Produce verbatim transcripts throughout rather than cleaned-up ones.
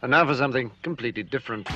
And now for something completely different.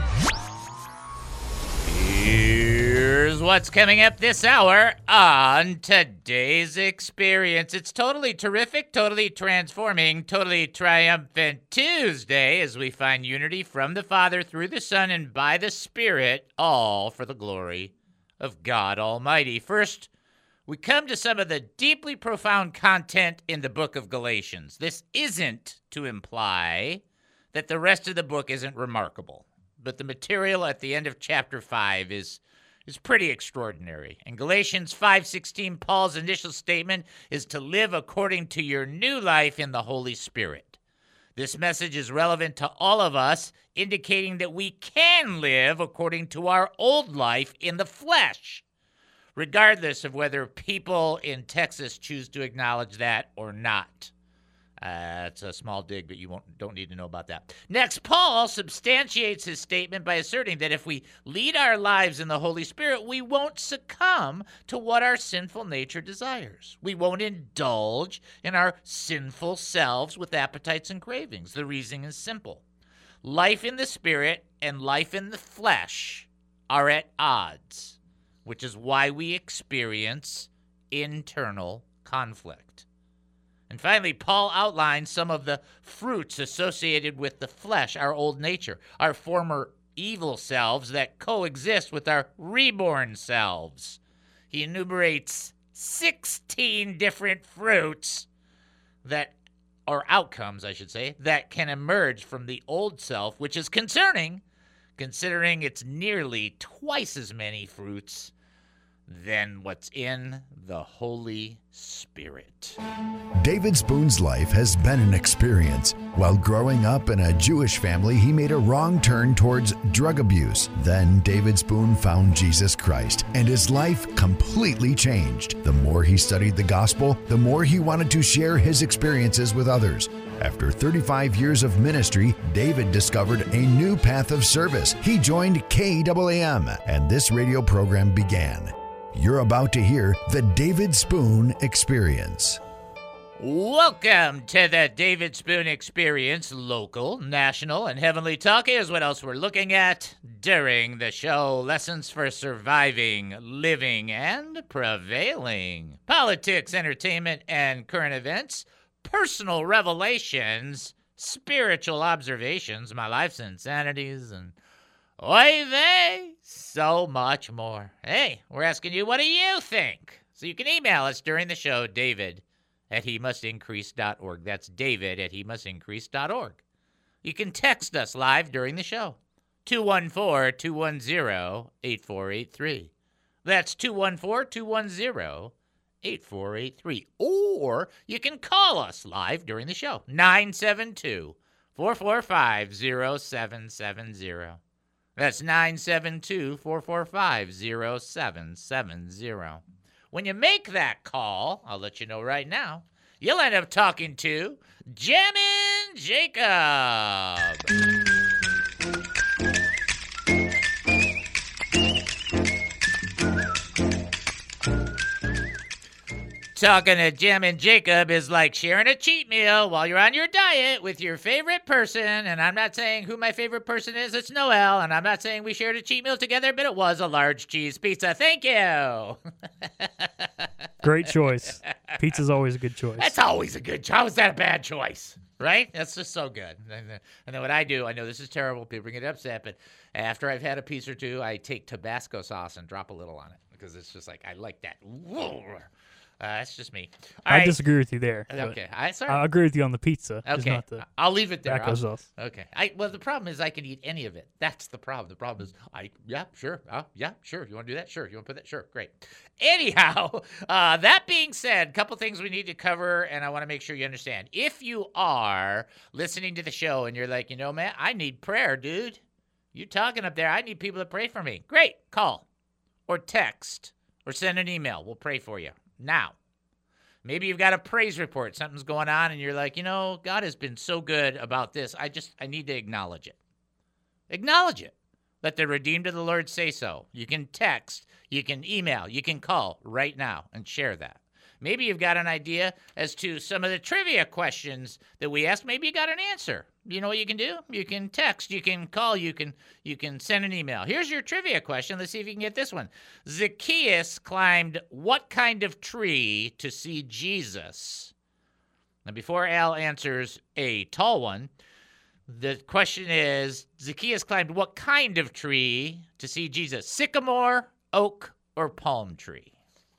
Here's what's coming up this hour on today's experience. It's totally terrific, totally transforming, totally triumphant Tuesday as we find unity from the Father through the Son and by the Spirit, all for the glory of God Almighty. First, we come to some of the deeply profound content in the book of Galatians. This isn't to imply that the rest of the book isn't remarkable, but the material at the end of chapter five is is pretty extraordinary. In Galatians five sixteen, Paul's initial statement is to live according to your new life in the Holy Spirit. This message is relevant to all of us, indicating that we can live according to our old life in the flesh, regardless of whether people in Texas choose to acknowledge that or not. Uh, it's a small dig, but you won't, don't need to know about that. Next, Paul substantiates his statement by asserting that if we lead our lives in the Holy Spirit, we won't succumb to what our sinful nature desires. We won't indulge in our sinful selves with appetites and cravings. The reason is simple. Life in the Spirit and life in the flesh are at odds, which is why we experience internal conflict. And finally, Paul outlines some of the fruits associated with the flesh, our old nature, our former evil selves that coexist with our reborn selves. He enumerates sixteen different fruits that, or outcomes, I should say, that can emerge from the old self, which is concerning, considering it's nearly twice as many fruits than what's in the Holy Spirit. David Spoon's life has been an experience. While growing up in a Jewish family, he made a wrong turn towards drug abuse. Then David Spoon found Jesus Christ, and his life completely changed. The more he studied the gospel, the more he wanted to share his experiences with others. After thirty-five years of ministry, David discovered a new path of service. He joined K A A M, and this radio program began. You're about to hear the David Spoon Experience. Welcome to the David Spoon Experience. Local, national, and heavenly talk. Here's what else we're looking at during the show. Lessons for surviving, living, and prevailing. Politics, entertainment, and current events. Personal revelations. Spiritual observations. My life's insanities, and oy vey, so much more. Hey, we're asking you, what do you think? So you can email us during the show, David at he must increase dot org. That's David at he must increase dot org. You can text us live during the show, two one four, two one zero, eight four eight three. That's two one four, two one zero, eight four eight three. Or you can call us live during the show, nine seven two, four four five, zero seven seven zero. That's nine seven two, four four five, zero seven seven zero. When you make that call, I'll let you know right now, you'll end up talking to Jammin' Jacob. Talking to Jammin' Jacob is like sharing a cheat meal while you're on your diet with your favorite person. And I'm not saying who my favorite person is. It's Noel. And I'm not saying we shared a cheat meal together, but it was a large cheese pizza. Thank you. Great choice. Pizza's always a good choice. That's always a good choice. How is that a bad choice? Right? That's just so good. And then what I do, I know this is terrible. People get upset, but after I've had a piece or two, I take Tabasco sauce and drop a little on it because it's just like, I like that. Uh, that's just me. All I right. disagree with you there. Okay, I sorry. I agree with you on the pizza. just Okay, not the I'll leave it there. Tabasco I'll- sauce. Okay. I well, the problem is I can eat any of it. That's the problem. The problem is I yeah sure uh, yeah sure. You want to do that? Sure. You want to put that? Sure. Great. Anyhow, uh, that being said, a couple things we need to cover, and I want to make sure you understand. If you are listening to the show and you're like, you know, man, I need prayer, dude. You talking up there? I need people to pray for me. Great. Call, or text, or send an email. We'll pray for you now. Maybe you've got a praise report. Something's going on, and you're like, you know, God has been so good about this. I just, I need to acknowledge it. Acknowledge it. Let the redeemed of the Lord say so. You can text, you can email, you can call right now and share that. Maybe you've got an idea as to some of the trivia questions that we asked. Maybe you got an answer. You know what you can do? You can text, you can call, you can you can send an email. Here's your trivia question. Let's see if you can get this one. Zacchaeus climbed what kind of tree to see Jesus? Now, before Al answers a tall one, the question is, Zacchaeus climbed what kind of tree to see Jesus? Sycamore, oak, or palm tree?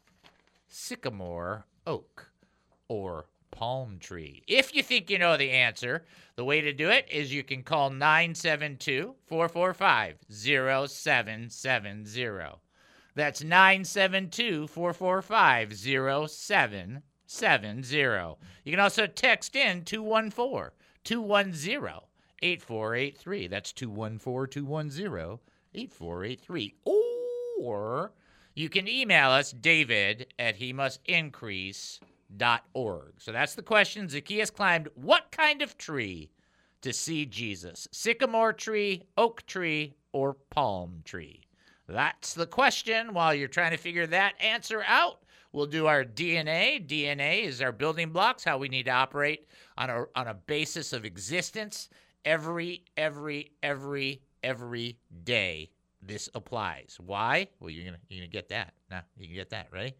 Sycamore, oak, or palm tree. If you think you know the answer, the way to do it is you can call nine seven two, four four five, zero seven seven zero. That's nine seven two, four four five, zero seven seven zero. You can also text in two one four, two one zero, eight four eight three. That's two one four, two one zero, eight four eight three. Or you can email us, David at he must increase dot org. So that's the question. Zacchaeus climbed what kind of tree to see Jesus? Sycamore tree, oak tree, or palm tree? That's the question. While you're trying to figure that answer out, we'll do our D N A. D N A is our building blocks, how we need to operate on a on a basis of existence every, every, every, every day. This applies. Why? Well, you're gonna you're gonna get that. Now you can get that. Ready?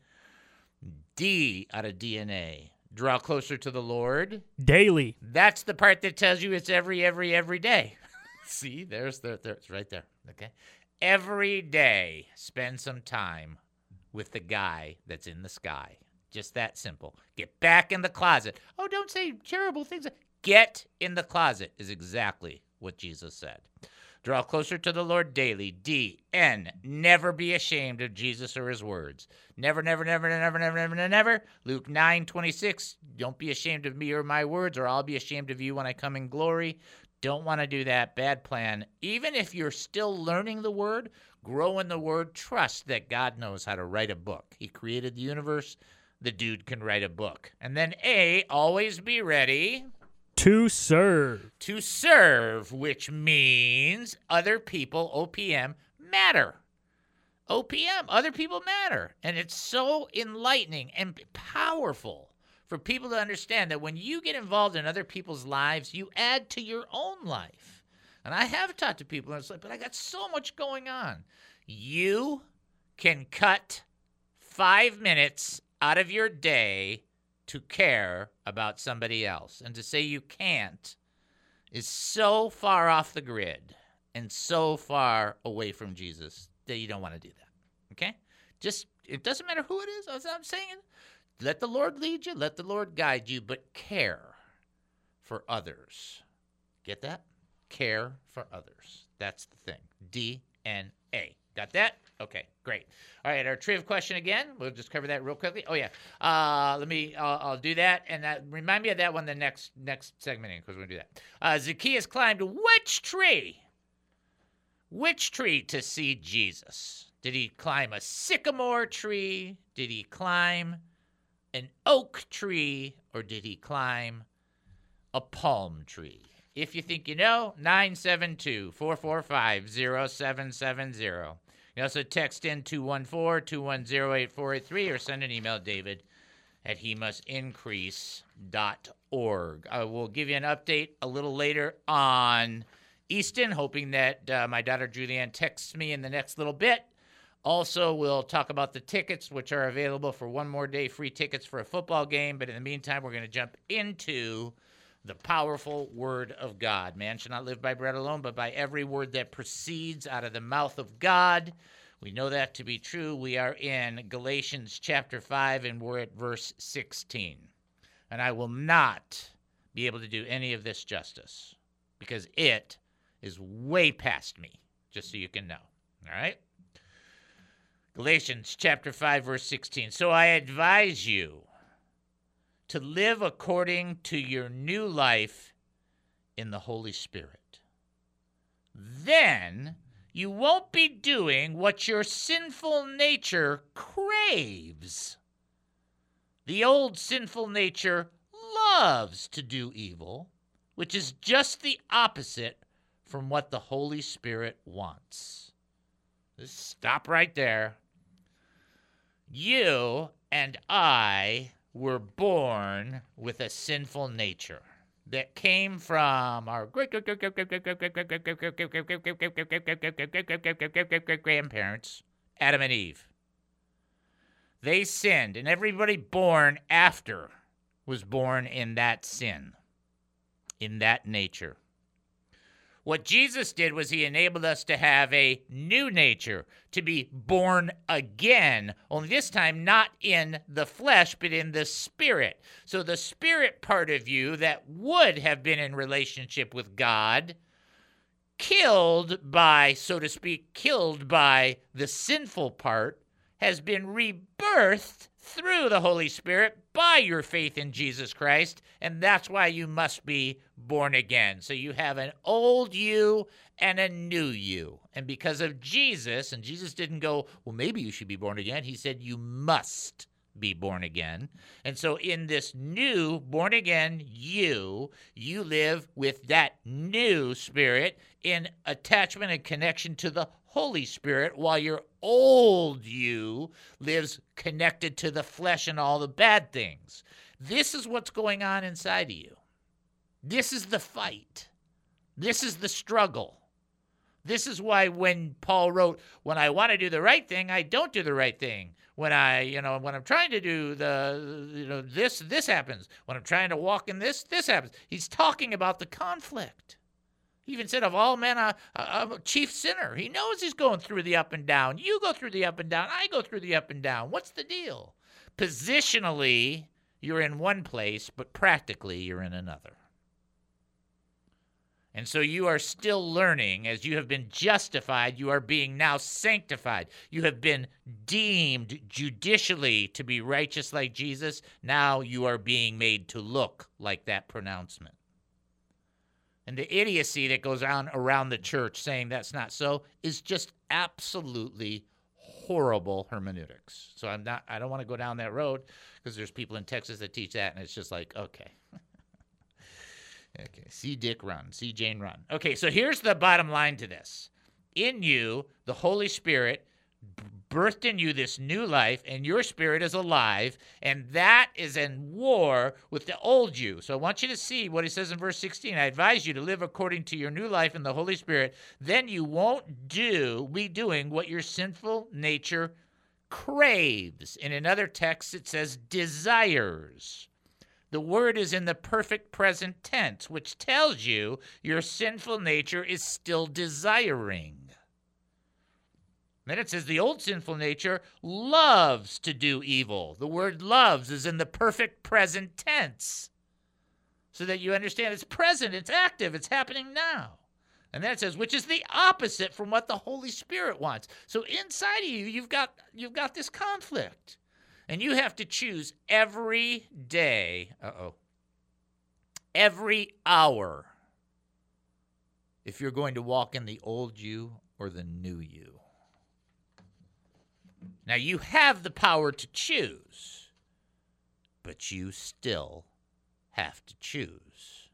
D out of D N A. Draw closer to the Lord. Daily. That's the part that tells you it's every, every, every day. See, there's the, there, it's right there. Okay. Every day, spend some time with the guy that's in the sky. Just that simple. Get back in the closet. Oh, don't say terrible things. Get in the closet is exactly what Jesus said. Draw closer to the Lord daily. D. N. Never be ashamed of Jesus or his words. Never, never, never, never, never, never, never. Luke nine twenty-six. Don't be ashamed of me or my words, or I'll be ashamed of you when I come in glory. Don't want to do that. Bad plan. Even if you're still learning the word, grow in the word, trust that God knows how to write a book. He created the universe. The dude can write a book. And then A. Always be ready. To serve. To serve, which means other people, O P M, matter. O P M, other people matter. And it's so enlightening and powerful for people to understand that when you get involved in other people's lives, you add to your own life. And I have talked to people, and it's like, but I got so much going on. You can cut five minutes out of your day to care about somebody else. And to say you can't is so far off the grid and so far away from Jesus that you don't want to do that. Okay? Just, it doesn't matter who it is, as I'm saying. Let the Lord lead you, let the Lord guide you, but care for others. Get that? Care for others. That's the thing. D N A. Got that? Okay, great. All right, our trivia question again. We'll just cover that real quickly. Oh yeah, uh, let me. I'll, I'll do that, and that, remind me of that one the next next segment, because we're gonna do that. Uh, Zacchaeus climbed which tree? Which tree to see Jesus? Did he climb a sycamore tree? Did he climb an oak tree, or did he climb a palm tree? If you think you know, nine seven two, four four five, zero seven seven zero. You also text in two one four, two one zero, eight four eight three or send an email, David at he must increase dot org. I will give you an update a little later on Easton, hoping that uh, my daughter Julianne texts me in the next little bit. Also, we'll talk about the tickets, which are available for one more day, free tickets for a football game. But in the meantime, we're going to jump into the powerful word of God. Man shall not live by bread alone, but by every word that proceeds out of the mouth of God. We know that to be true. We are in Galatians chapter five, and we're at verse sixteen. And I will not be able to do any of this justice, because it is way past me, just so you can know. All right? Galatians chapter five, verse sixteen. So I advise you to live according to your new life in the Holy Spirit. Then you won't be doing what your sinful nature craves. The old sinful nature loves to do evil, which is just the opposite from what the Holy Spirit wants. Just stop right there. You and I were born with a sinful nature that came from our grandparents, Adam and Eve. They sinned, and everybody born after was born in that sin, in that nature. What Jesus did was he enabled us to have a new nature, to be born again, only this time not in the flesh, but in the spirit. So the spirit part of you that would have been in relationship with God, killed by, so to speak, killed by the sinful part, has been rebirthed through the Holy Spirit by your faith in Jesus Christ, and that's why you must be born again. So you have an old you and a new you. And because of Jesus, and Jesus didn't go, well, maybe you should be born again. He said you must be born again. And so in this new born again you, you live with that new spirit in attachment and connection to the Holy Spirit, while your old you lives connected to the flesh and all the bad things. This is what's going on inside of you. This is the fight. This is the struggle. This is why when Paul wrote, when I want to do the right thing, I don't do the right thing. When I, you know, when I'm trying to do the, you know, this, this happens. When I'm trying to walk in this, this happens. He's talking about the conflict. He even said, of all men, I'm a chief sinner. He knows he's going through the up and down. You go through the up and down. I go through the up and down. What's the deal? Positionally, you're in one place, but practically, you're in another. And so you are still learning. As you have been justified, you are being now sanctified. You have been deemed judicially to be righteous like Jesus. Now you are being made to look like that pronouncement. And the idiocy that goes on around the church saying that's not so is just absolutely horrible hermeneutics. So I'm not, I don't want to go down that road because there's people in Texas that teach that, and it's just like, okay. Okay, see Dick run, see Jane run. Okay, so here's the bottom line to this. In you, the Holy Spirit birthed in you this new life, and your spirit is alive, and that is in war with the old you. So I want you to see what he says in verse sixteen. I advise you to live according to your new life in the Holy Spirit. Then you won't do, be doing what your sinful nature craves. In another text, it says desires. The word is in the perfect present tense, which tells you your sinful nature is still desiring. Then it says the old sinful nature loves to do evil. The word loves is in the perfect present tense, so that you understand it's present, it's active, it's happening now. And then it says, which is the opposite from what the Holy Spirit wants. So inside of you, you've got, you've got this conflict. And you have to choose every day, uh-oh, every hour, if you're going to walk in the old you or the new you. Now, you have the power to choose, but you still have to choose.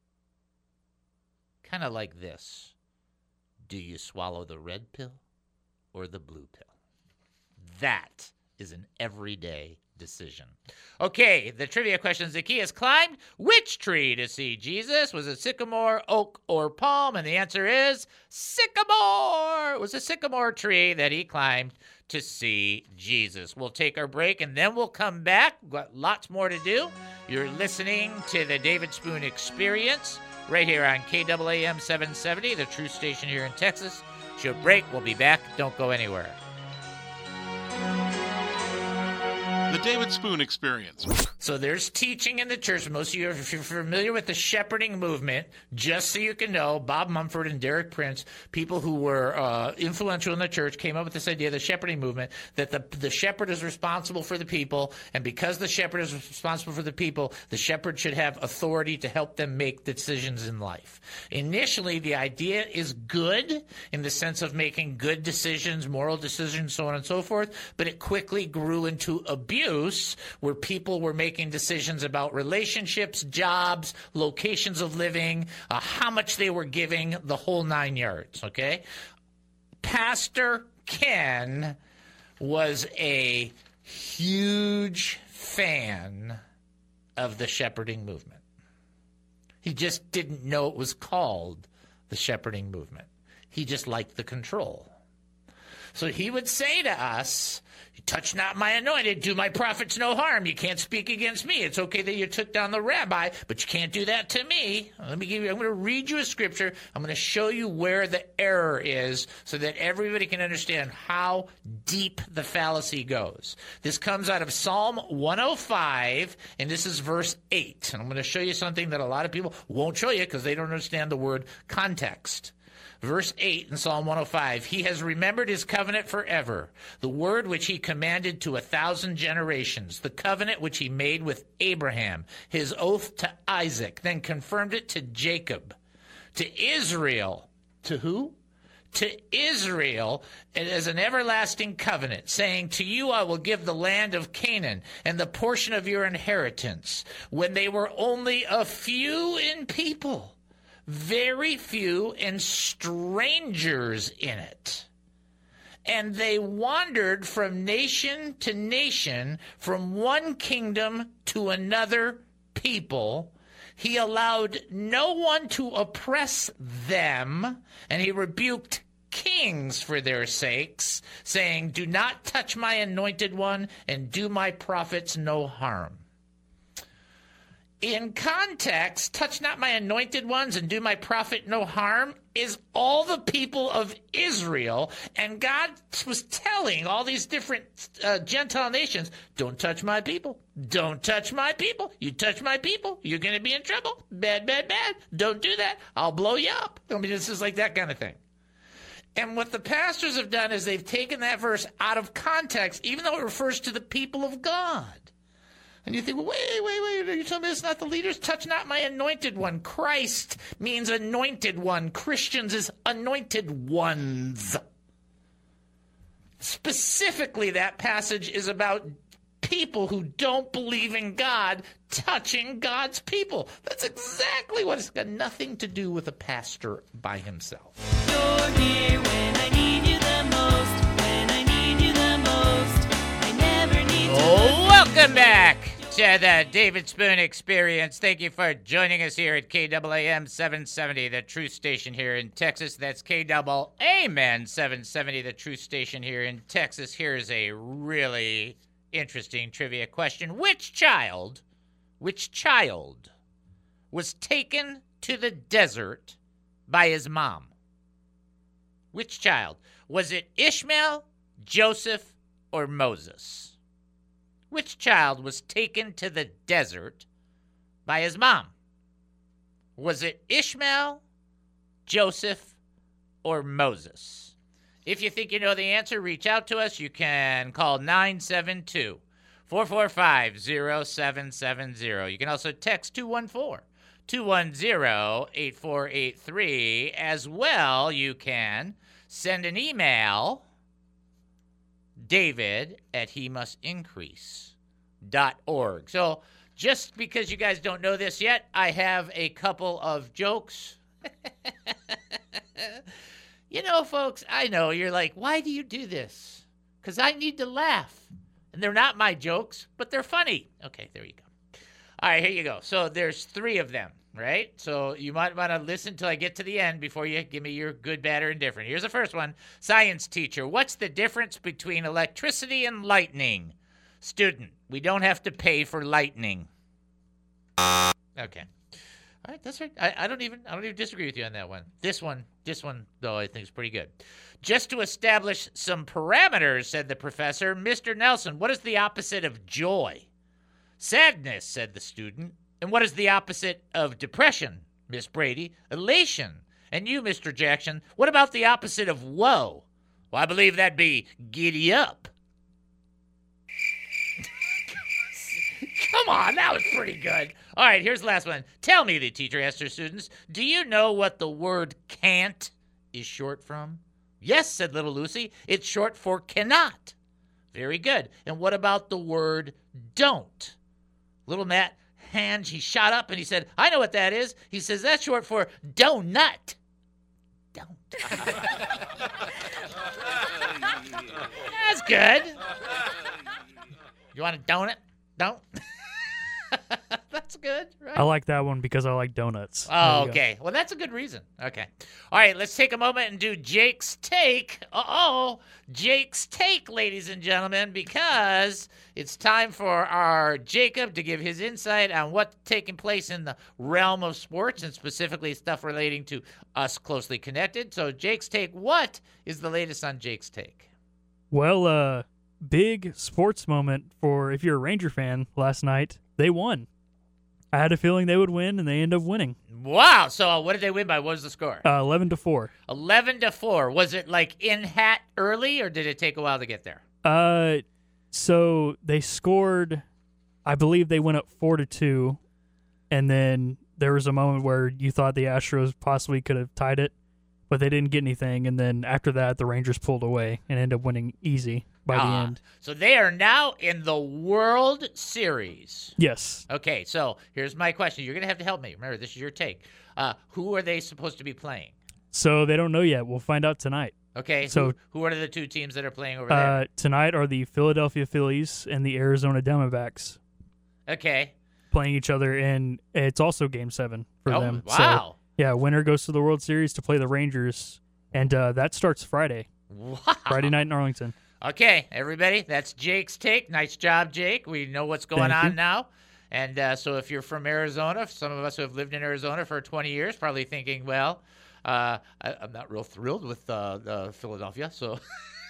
Kind of like this. Do you swallow the red pill or the blue pill? That is an everyday decision. Okay, the trivia question. Zacchaeus climbed which tree to see Jesus? Was it sycamore, oak, or palm? And the answer is sycamore. It was a sycamore tree that he climbed to see Jesus. We'll take our break, and then we'll come back. We've got lots more to do. You're listening to the David Spoon Experience right here on K A A M seven seventy, the true station here in Texas. Short break. We'll be back. Don't go anywhere. The David Spoon Experience. So there's teaching in the church. Most of you, if you're familiar with the shepherding movement, just so you can know, Bob Mumford and Derek Prince, people who were uh, influential in the church, came up with this idea, the shepherding movement, that the, the shepherd is responsible for the people, and because the shepherd is responsible for the people, the shepherd should have authority to help them make decisions in life. Initially, the idea is good in the sense of making good decisions, moral decisions, so on and so forth, but it quickly grew into abuse, where people were making decisions about relationships, jobs, locations of living, uh, how much they were giving, the whole nine yards, okay? Pastor Ken was a huge fan of the shepherding movement. He just didn't know it was called the shepherding movement. He just liked the control. So he would say to us, touch not my anointed, do my prophets no harm. You can't speak against me. It's okay that you took down the rabbi, but you can't do that to me. Let me give you, I'm going to read you a scripture. I'm going to show you where the error is so that everybody can understand how deep the fallacy goes. This comes out of Psalm one oh five, and this is verse eight. And I'm going to show you something that a lot of people won't show you because they don't understand the word context. Verse eight in Psalm one oh five, he has remembered his covenant forever, the word which he commanded to a thousand generations, the covenant which he made with Abraham, his oath to Isaac, then confirmed it to Jacob, to Israel. To who? To Israel as an everlasting covenant, saying, to you I will give the land of Canaan and the portion of your inheritance, when they were only a few in people. Very few and strangers in it. And they wandered from nation to nation, from one kingdom to another people. He allowed no one to oppress them, and he rebuked kings for their sakes, saying, do not touch my anointed one, and do my prophets no harm. In context, touch not my anointed ones and do my prophet no harm is all the people of Israel. And God was telling all these different uh, Gentile nations, don't touch my people. Don't touch my people. You touch my people, you're going to be in trouble. Bad, bad, bad. Don't do that. I'll blow you up. I mean, this is like that kind of thing. And what the pastors have done is they've taken that verse out of context, even though it refers to the people of God. And you think, well, wait, wait, wait, are you telling me it's not the leaders? Touch not my anointed one. Christ means anointed one. Christians is anointed ones. Specifically, that passage is about people who don't believe in God touching God's people. That's exactly what it's got nothing to do with a pastor by himself. You're here when I need you the most. When I need you the most. I never need to. Oh, welcome back to the David Spoon Experience. Thank you for joining us here at K A A M seven seventy, the Truth Station here in Texas. That's K A A M seven seventy, the Truth Station here in Texas. Here's a really interesting trivia question. Which child, which child was taken to the desert by his mom? Which child? Was it Ishmael, Joseph, or Moses? Which child was taken to the desert by his mom? Was it Ishmael, Joseph, or Moses? If you think you know the answer, reach out to us. You can call nine seven two, four four five, zero seven seven zero. You can also text two one four, two one zero, eight four eight three. As well, you can send an email, David at he must increase dot org. So just because you guys don't know this yet, I have a couple of jokes. You know, folks, I know you're like, why do you do this? Because I need to laugh. And they're not my jokes, but they're funny. Okay, there you go. All right, here you go. So there's three of them, right? So you might want to listen till I get to the end before you give me your good, bad, or indifferent. Here's the first one. Science teacher, what's the difference between electricity and lightning? Student, we don't have to pay for lightning. Okay. All right, that's right. I, I don't even I don't even disagree with you on that one. This one, this one, though, I think is pretty good. Just to establish some parameters, said the professor. Mister Nelson, what is the opposite of joy? Sadness, said the student. And what is the opposite of depression? Miss Brady, elation. And you, Mister Jackson, what about the opposite of woe? Well, I believe that'd be giddy up. Come on, that was pretty good. All right, here's the last one. Tell me, the teacher asked her students, do you know what the word can't is short from? Yes, said little Lucy. It's short for cannot. Very good. And what about the word don't? Little Matt, hand, he shot up and he said, I know what that is. He says, that's short for donut. Don't. That's good. You want a donut? Don't. That's good, right? I like that one because I like donuts. There Oh, you go. okay. Well, that's a good reason. Okay. All right, let's take a moment and do Jake's Take. Uh-oh. Jake's Take, ladies and gentlemen, because it's time for our Jacob to give his insight on what's taking place in the realm of sports and specifically stuff relating to us closely connected. So, Jake's Take, what is the latest on Jake's Take? Well, uh, big sports moment for if you're a Ranger fan last night. They won. I had a feeling they would win, and they end up winning. Wow. So, uh, what did they win by? What was the score? Uh, Eleven to four. eleven to four. Was it like in hat early, or did it take a while to get there? Uh, so they scored. I believe they went up four to two, and then there was a moment where you thought the Astros possibly could have tied it, but they didn't get anything. And then after that, the Rangers pulled away and ended up winning easy by the Ah, end. So they are now in the World Series. Yes. Okay, so here's my question. You're going to have to help me. Remember, this is your take. Uh, who are they supposed to be playing? So they don't know yet. We'll find out tonight. Okay, So- who, who are the two teams that are playing over there? Uh, tonight are the Philadelphia Phillies and the Arizona Diamondbacks Okay. playing each other, and it's also Game Seven for Oh, them. So, wow. yeah, winner goes to the World Series to play the Rangers, and uh, that starts Friday. Wow. Friday night in Arlington. Okay, everybody, that's Jake's Take. Nice job, Jake. We know what's going Thank on you. now. And uh, so if you're from Arizona, some of us who have lived in Arizona for twenty years probably thinking, well, uh, I, I'm not real thrilled with uh, uh, Philadelphia. So,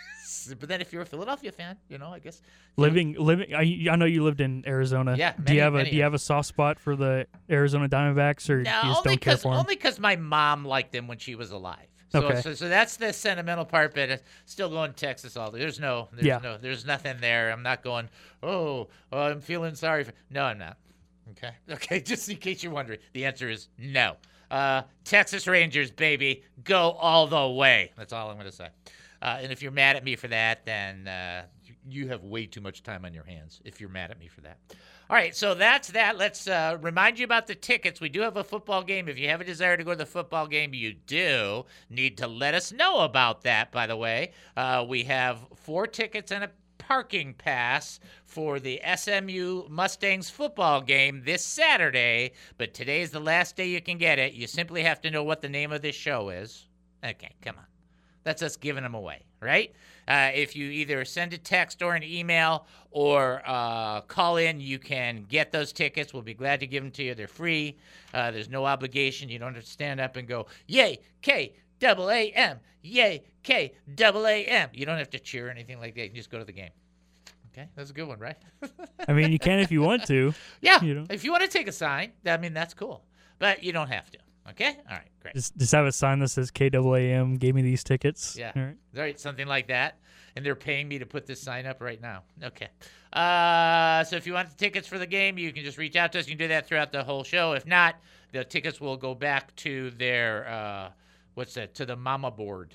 but then if you're a Philadelphia fan, you know, I guess. Living, living. I, I know you lived in Arizona. Yeah, Do many- you have a many Do you have a soft spot for the Arizona Diamondbacks, or No, you just only don't care because for them? only because my mom liked them when she was alive. So, Okay. so, so that's the sentimental part, but it's still going to Texas all day. There's no, there's Yeah. no, there's nothing there. I'm not going, oh, oh, I'm feeling sorry for. No, I'm not. Okay, okay. Just in case you're wondering, the answer is no. Uh, Texas Rangers, baby, go all the way. That's all I'm going to say. Uh, and if you're mad at me for that, then uh, you- you have way too much time on your hands. If you're mad at me for that. All right, so that's that. Let's uh, remind you about the tickets. We do have a football game. If you have a desire to go to the football game, you do need to let us know about that, by the way. Uh, we have four tickets and a parking pass for the S M U Mustangs football game this Saturday, but today's the last day you can get it. You simply have to know what the name of this show is. Okay, come on. That's us giving them away, right? Uh, if you either send a text or an email or uh, call in, you can get those tickets. We'll be glad to give them to you. They're free. Uh, there's no obligation. You don't have to stand up and go, yay, K, double A M, yay, K, double A M. You don't have to cheer or anything like that. You can just go to the game. Okay, that's a good one, right? I mean, you can if you want to. Yeah, You know. if you want to take a sign, I mean, that's cool. But you don't have to. Okay? All right, great. Just, just have a sign that says K A A M gave me these tickets. Yeah. All right. Right, something like that. And they're paying me to put this sign up right now. Okay. Uh, so if you want the tickets for the game, you can just reach out to us. You can do that throughout the whole show. If not, the tickets will go back to their, uh, what's that, to the mama board.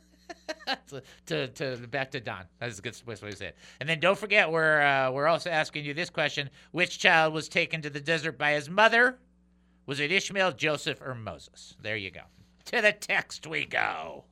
to, to, to back to Don. That's a good way to say it. And then don't forget, we're, uh, we're also asking you this question. Which child was taken to the desert by his mother? Was it Ishmael, Joseph, or Moses? There you go. To the text we go.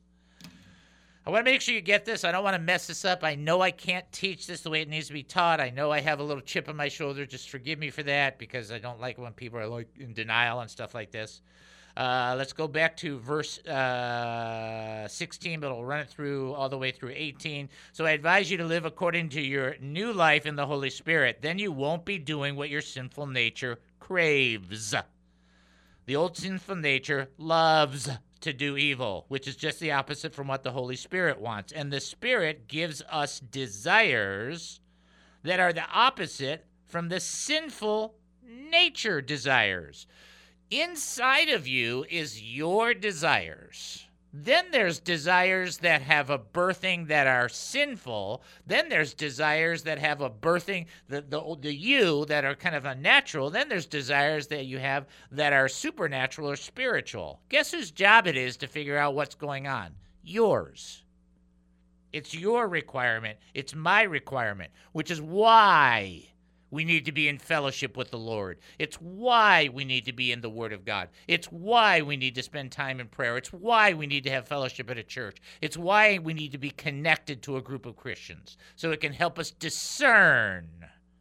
I want to make sure you get this. I don't want to mess this up. I know I can't teach this the way it needs to be taught. I know I have a little chip on my shoulder. Just forgive me for that because I don't like when people are like in denial and stuff like this. Uh, let's go back to verse uh, sixteen, but we'll run it through all the way through eighteen. So I advise you to live according to your new life in the Holy Spirit. Then you won't be doing what your sinful nature craves. The old sinful nature loves to do evil, which is just the opposite from what the Holy Spirit wants. And the Spirit gives us desires that are the opposite from the sinful nature desires. Inside of you is your desires. Then there's desires that have a birthing that are sinful. Then there's desires that have a birthing, the, the, the you that are kind of unnatural. Then there's desires that you have that are supernatural or spiritual. Guess whose job it is to figure out what's going on? Yours. It's your requirement. It's my requirement, which is why we need to be in fellowship with the Lord. It's why we need to be in the Word of God. It's why we need to spend time in prayer. It's why we need to have fellowship at a church. It's why we need to be connected to a group of Christians so it can help us discern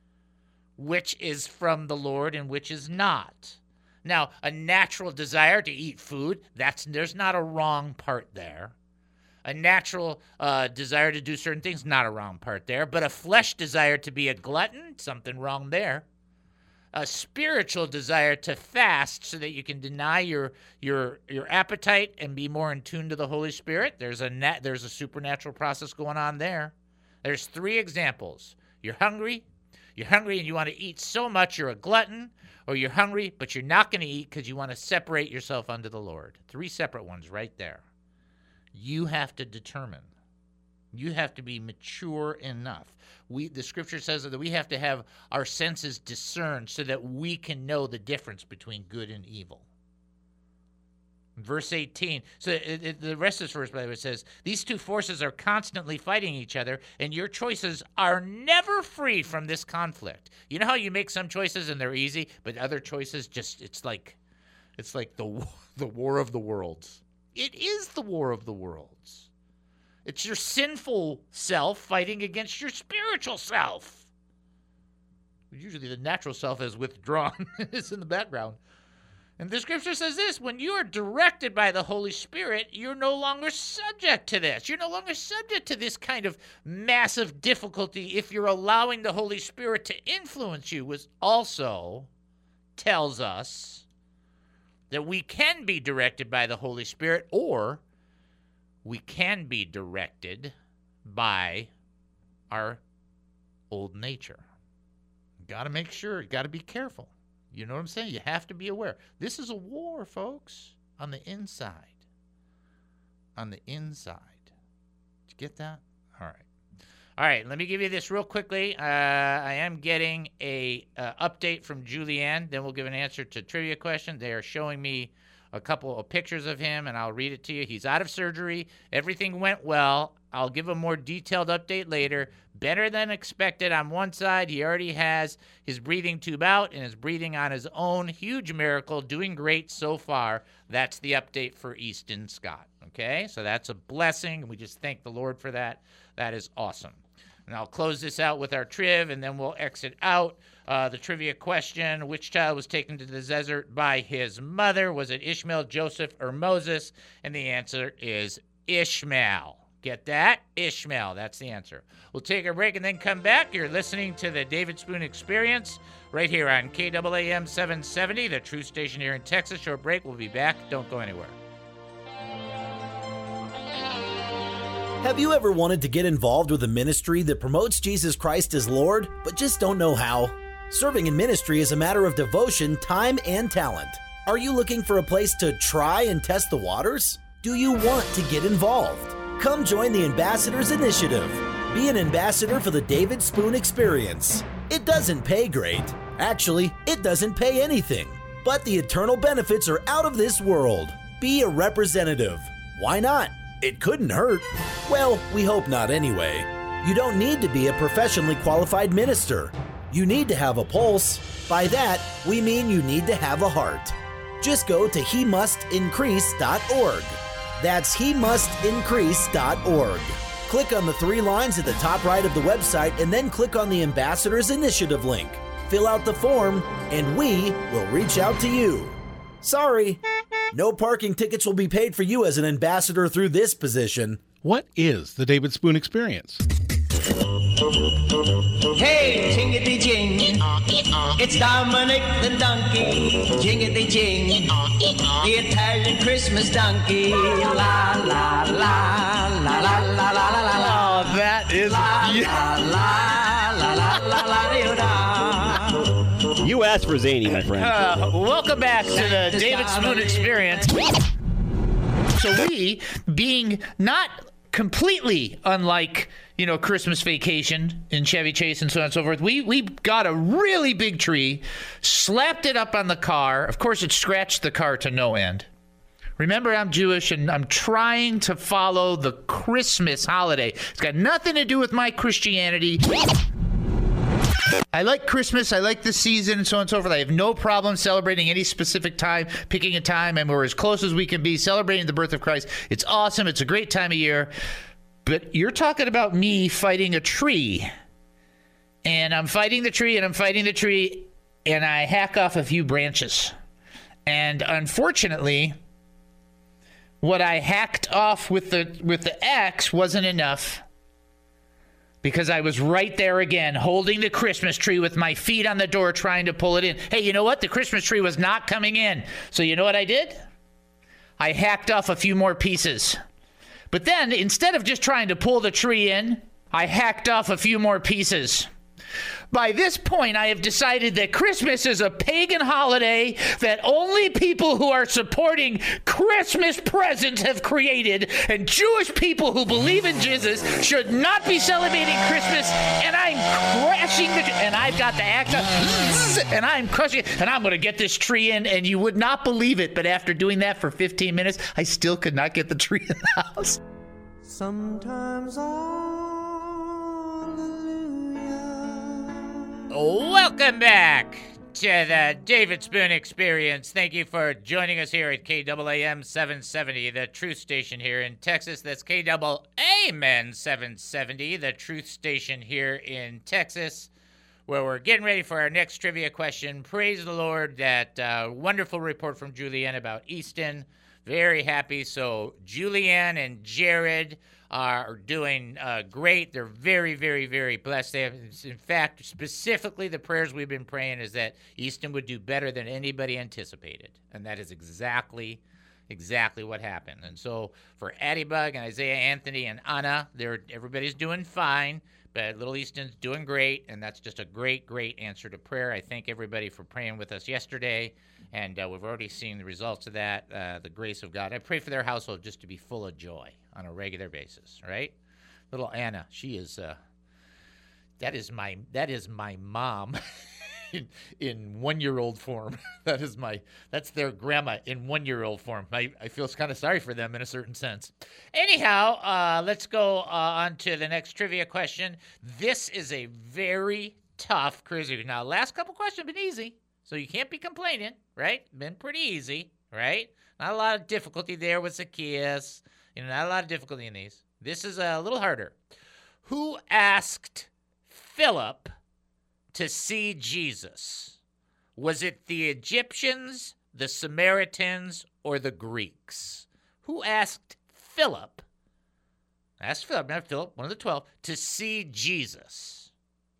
which is from the Lord and which is not. Now, a natural desire to eat food, that's there's not a wrong part there. A natural uh, desire to do certain things, not a wrong part there. But a flesh desire to be a glutton, something wrong there. A spiritual desire to fast so that you can deny your your your appetite and be more in tune to the Holy Spirit. There's a nat- there's a supernatural process going on there. There's three examples. You're hungry. You're hungry and you want to eat so much you're a glutton, or you're hungry but you're not going to eat because you want to separate yourself unto the Lord. Three separate ones right there. You have to determine. You have to be mature enough. We, the scripture says that we have to have our senses discerned so that we can know the difference between good and evil. Verse eighteen, so it, it, the rest of this verse, by the way, says, these two forces are constantly fighting each other, and your choices are never free from this conflict. You know how you make some choices and they're easy, but other choices just, it's like, it's like the, the war of the worlds. It is the war of the worlds. It's your sinful self fighting against your spiritual self. Usually the natural self is withdrawn. It's in the background. And the scripture says this, when you are directed by the Holy Spirit, you're no longer subject to this. You're no longer subject to this kind of massive difficulty if you're allowing the Holy Spirit to influence you, which also tells us that we can be directed by the Holy Spirit, or we can be directed by our old nature. You got to make sure, you got to be careful. You know what I'm saying? You have to be aware. This is a war, folks, on the inside. On the inside. Did you get that? All right. All right, let me give you this real quickly. Uh, I am getting a uh, update from Julianne. Then we'll give an answer to trivia question. They are showing me a couple of pictures of him, and I'll read it to you. He's out of surgery. Everything went well. I'll give a more detailed update later. Better than expected on one side. He already has his breathing tube out and is breathing on his own. Huge miracle. Doing great so far. That's the update for Easton Scott. Okay? So that's a blessing. We just thank the Lord for that. That is awesome. And I'll close this out with our triv, and then we'll exit out. Uh, the trivia question, which child was taken to the desert by his mother? Was it Ishmael, Joseph, or Moses? And the answer is Ishmael. Get that? Ishmael. That's the answer. We'll take a break and then come back. You're listening to the David Spoon Experience right here on K A A M seven seventy, the true station here in Texas. Short break. We'll be back. Don't go anywhere. Have you ever wanted to get involved with a ministry that promotes Jesus Christ as Lord, but just don't know how? Serving in ministry is a matter of devotion, time, and talent. Are you looking for a place to try and test the waters? Do you want to get involved? Come join the Ambassadors Initiative. Be an ambassador for the David Spoon Experience. It doesn't pay great. Actually, it doesn't pay anything. But the eternal benefits are out of this world. Be a representative. Why not? It couldn't hurt. Well, we hope not anyway. You don't need to be a professionally qualified minister. You need to have a pulse. By that, we mean you need to have a heart. Just go to he must increase dot org. That's he must increase dot org. Click on the three lines at the top right of the website and then click on the Ambassadors Initiative link. Fill out the form, and we will reach out to you. Sorry, no parking tickets will be paid for you as an ambassador through this position. What is the David Spoon Experience? Hey, jingity jing, it's Dominic the donkey. Jingity jing, the Italian Christmas donkey. La la la la la la la la la la. Oh, that is La la la la la la la la. You asked for zany, my friend. Uh, welcome back to the David Spoon Experience. So we, being not completely unlike, you know, Christmas Vacation in Chevy Chase and so on and so forth, we we got a really big tree, slapped it up on the car. Of course, it scratched the car to no end. Remember, I'm Jewish, and I'm trying to follow the Christmas holiday. It's got nothing to do with my Christianity. I like Christmas. I like the season and so on and so forth. I have no problem celebrating any specific time, picking a time, and we're as close as we can be celebrating the birth of Christ. It's awesome. It's a great time of year. But you're talking about me fighting a tree. And I'm fighting the tree, and I'm fighting the tree, and I hack off a few branches. And unfortunately, what I hacked off with the with the axe wasn't enough, because I was right there again, holding the Christmas tree with my feet on the door, trying to pull it in. Hey, you know what? The Christmas tree was not coming in. So you know what I did? I hacked off a few more pieces. But then, instead of just trying to pull the tree in, I hacked off a few more pieces. By this point, I have decided that Christmas is a pagan holiday that only people who are supporting Christmas presents have created, and Jewish people who believe in Jesus should not be celebrating Christmas, and I'm crashing the and I've got the axe up, and I'm crushing it, and I'm going to get this tree in, and you would not believe it, but after doing that for fifteen minutes, I still could not get the tree in the house. Sometimes all Welcome back to the David Spoon Experience. Thank you for joining us here at K A A M seven seventy, the truth station here in Texas. That's K A A M N seven seventy, the truth station here in Texas, where we're getting ready for our next trivia question. Praise the Lord, that uh, wonderful report from Julianne about Easton. Very happy. So Julianne and Jared are doing uh, great. They're very, very, very blessed. They have, in fact, specifically the prayers we've been praying is that Easton would do better than anybody anticipated. And that is exactly, exactly what happened. And so for Addie Bug and Isaiah Anthony and Anna, they're everybody's doing fine. But little Easton's doing great, and that's just a great, great answer to prayer. I thank everybody for praying with us yesterday, and uh, we've already seen the results of that, uh, the grace of God. I pray for their household just to be full of joy on a regular basis, right? Little Anna, she is, uh, that is my, that is my mom in, in one-year-old form. That is my, that's their grandma in one-year-old form. I, I feel kind of sorry for them in a certain sense. Anyhow, uh, let's go uh, on to the next trivia question. This is a very tough quiz. Now, last couple questions have been easy, so you can't be complaining, right? Been pretty easy, right? Not a lot of difficulty there with Zacchaeus. You know, not a lot of difficulty in these. This is a little harder. Who asked Philip to see Jesus? Was it the Egyptians, the Samaritans, or the Greeks? Who asked Philip, asked Philip, not Philip, one of the twelve, to see Jesus?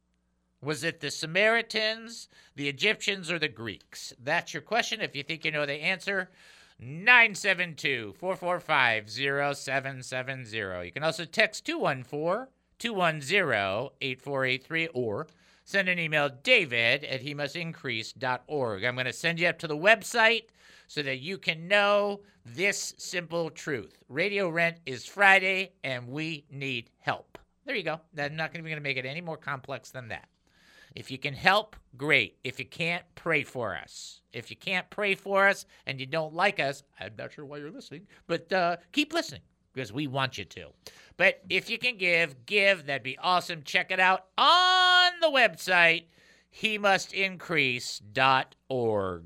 Was it the Samaritans, the Egyptians, or the Greeks? That's your question. If you think you know the answer, nine seven two, four four five, zero seven seven zero. You can also text two one four, two one zero, eight four eight three or send an email, david at he must increase dot org. I'm going to send you up to the website so that you can know this simple truth. Radio Rent is Friday, and we need help. There you go. I'm not going to make it any more complex than that. If you can help, great. If you can't, pray for us. If you can't pray for us and you don't like us, I'm not sure why you're listening, but uh, keep listening because we want you to. But if you can give, give. That'd be awesome. Check it out on the website, he must increase dot org.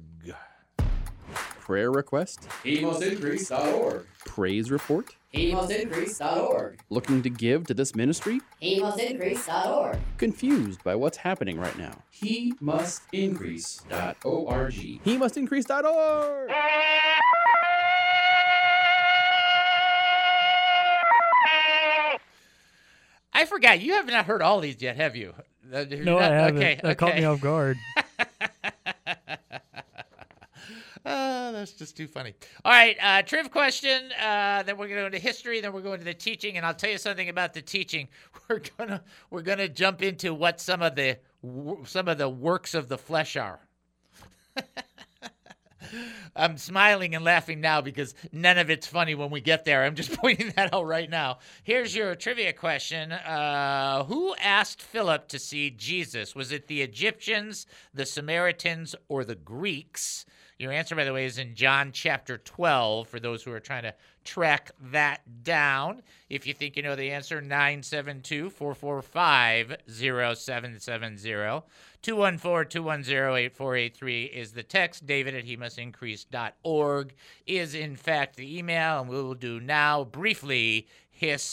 Prayer request? he must increase dot org. Praise report? he must increase dot org. Looking to give to this ministry? he must increase dot org. Confused by what's happening right now? he must increase dot org. he must increase dot org. I forgot. You have not heard all these yet, have you? Uh, No, not, I haven't. Okay, that caught okay. me off guard. Oh, that's just too funny. All right, uh, triv question. Uh, then we're going to go into history. Then we're going to the teaching, and I'll tell you something about the teaching. We're gonna we're gonna jump into what some of the some of the works of the flesh are. I'm smiling and laughing now because none of it's funny when we get there. I'm just pointing that out right now. Here's your trivia question. Uh, who asked Philip to see Jesus? Was it the Egyptians, the Samaritans, or the Greeks? Your answer, by the way, is in John chapter twelve, for those who are trying to track that down. If you think you know the answer, nine seven two, four four five, zero seven seven zero. two one four, two one zero, eight four eight three is the text. David at he must increase dot org is, in fact, the email. And we will do now, briefly, history.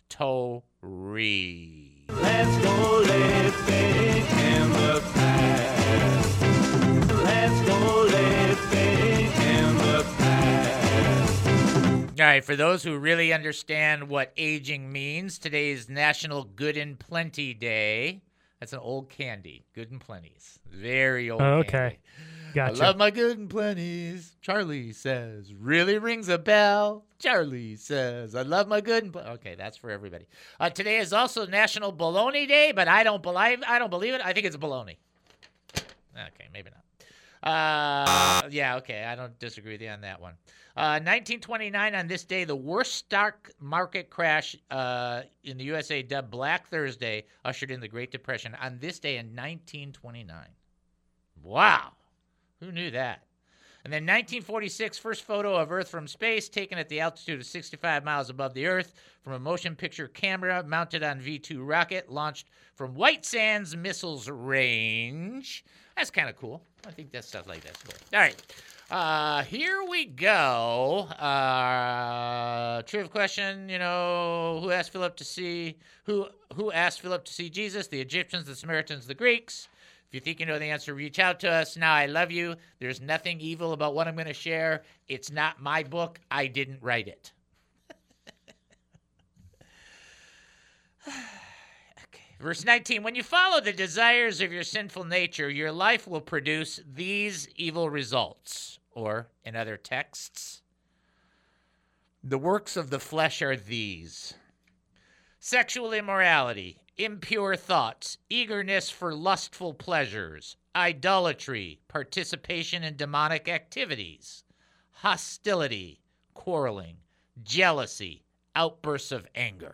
Story. Let's go living in the past. Let's go living in the past. All right, for those who really understand what aging means, today is National Good and Plenty Day. That's an old candy, Good and Plenty's. Very old Okay. candy. Gotcha. I love my Good and Plenty's. Charlie says, really rings a bell. Charlie says, I love my Good and Plenty. Okay, that's for everybody. Uh, today is also National Bologna Day, but I don't believe I don't believe it. I think it's bologna. Okay, maybe not. Uh, yeah, okay, I don't disagree with you on that one. Uh, nineteen twenty-nine, on this day, the worst stock market crash uh, in the U S A, dubbed Black Thursday, ushered in the Great Depression on this day in nineteen twenty-nine. Wow. Who knew that? And then nineteen forty-six, first photo of Earth from space, taken at the altitude of sixty-five miles above the Earth from a motion picture camera mounted on V two rocket, launched from White Sands Missiles Range. That's kind of cool. I think that stuff like that's cool. All right. Uh, here we go. Uh, trivia question, you know, who asked Philip to see, who, who asked Philip to see Jesus? The Egyptians, the Samaritans, the Greeks. If you think you know the answer, reach out to us. Now, I love you. There's nothing evil about what I'm going to share. It's not my book. I didn't write it. Okay. Verse nineteen, when you follow the desires of your sinful nature, your life will produce these evil results. Or, in other texts, the works of the flesh are these: sexual immorality, impure thoughts, eagerness for lustful pleasures, idolatry, participation in demonic activities, hostility, quarreling, jealousy, outbursts of anger.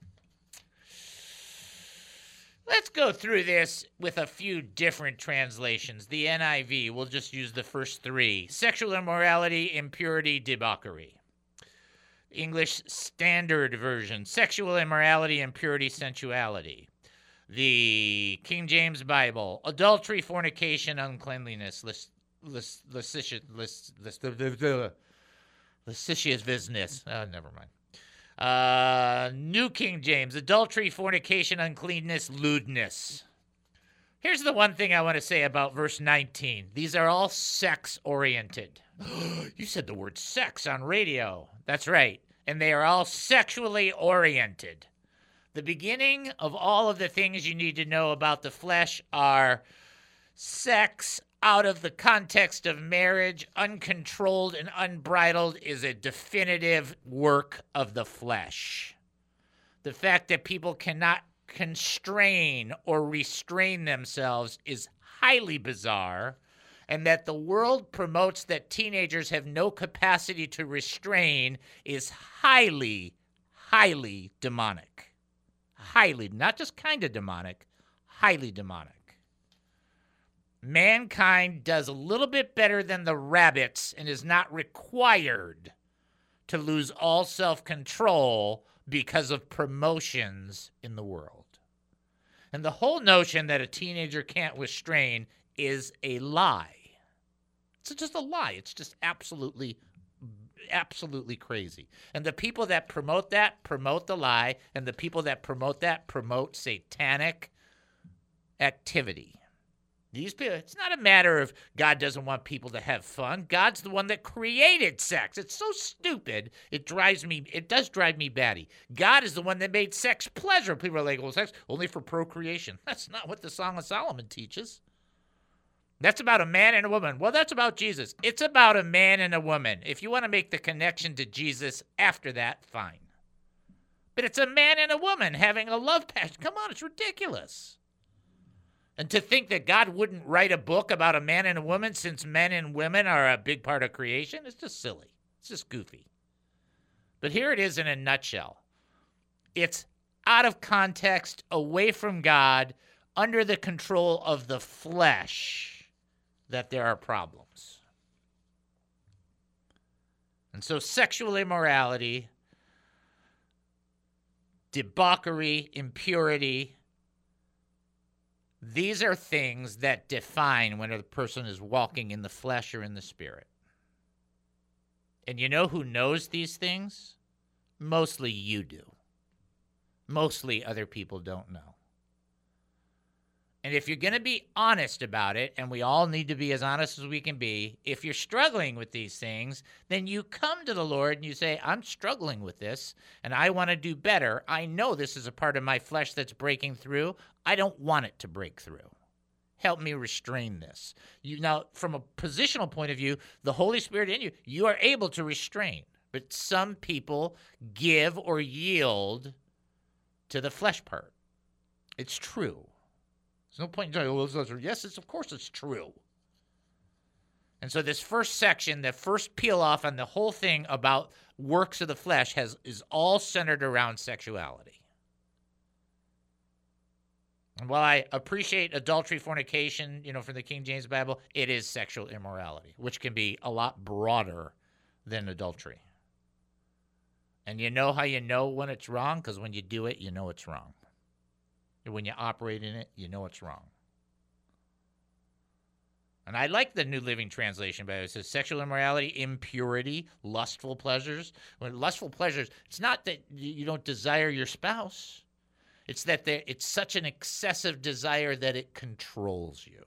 Let's go through this with a few different translations. The N I V, we'll just use the first three. Sexual immorality, impurity, debauchery. English Standard Version, sexual immorality, impurity, sensuality. The King James Bible, adultery, fornication, uncleanliness, lis, lis, licentious, lis, lis, lascivious business. Oh, never mind. Uh, New King James, adultery, fornication, uncleanness, lewdness. Here's the one thing I want to say about verse nineteen. These are all sex-oriented. You said the word sex on radio. That's right. And they are all sexually oriented. The beginning of all of the things you need to know about the flesh are sex out of the context of marriage, uncontrolled and unbridled, is a definitive work of the flesh. The fact that people cannot constrain or restrain themselves is highly bizarre, and that the world promotes that teenagers have no capacity to restrain is highly, highly demonic. Highly, not just kind of demonic, highly demonic. Mankind does a little bit better than the rabbits and is not required to lose all self-control because of promotions in the world. And the whole notion that a teenager can't restrain is a lie. It's just a lie. It's just absolutely, absolutely crazy. And the people that promote that promote the lie, and the people that promote that promote satanic activity. These people, it's not a matter of God doesn't want people to have fun. God's the one that created sex. It's so stupid. It drives me, it does drive me batty. God is the one that made sex pleasurable. People are like, well, sex only for procreation. That's not what the Song of Solomon teaches. That's about a man and a woman. Well, that's about Jesus. It's about a man and a woman. If you want to make the connection to Jesus after that, fine. But it's a man and a woman having a love passion. Come on, it's ridiculous. And to think that God wouldn't write a book about a man and a woman since men and women are a big part of creation is just silly. It's just goofy. But here it is in a nutshell. It's out of context, away from God, under the control of the flesh, that there are problems. And so sexual immorality, debauchery, impurity, these are things that define whether the person is walking in the flesh or in the spirit. And you know who knows these things? Mostly you do. Mostly other people don't know. And if you're going to be honest about it, and we all need to be as honest as we can be, if you're struggling with these things, then you come to the Lord and you say, I'm struggling with this, and I want to do better. I know this is a part of my flesh that's breaking through. I don't want it to break through. Help me restrain this. You now, from a positional point of view, the Holy Spirit in you, you are able to restrain. But some people give or yield to the flesh part. It's true. There's no point in saying, oh, those are, yes, it's, of course it's true. And so this first section, the first peel off on the whole thing about works of the flesh has is all centered around sexuality. And while I appreciate adultery, fornication, you know, from the King James Bible, it is sexual immorality, which can be a lot broader than adultery. And you know how you know when it's wrong? Because when you do it, you know it's wrong. And when you operate in it, you know it's wrong. And I like the New Living Translation, but it says sexual immorality, impurity, lustful pleasures. When lustful pleasures, it's not that you don't desire your spouse. It's that it's such an excessive desire that it controls you.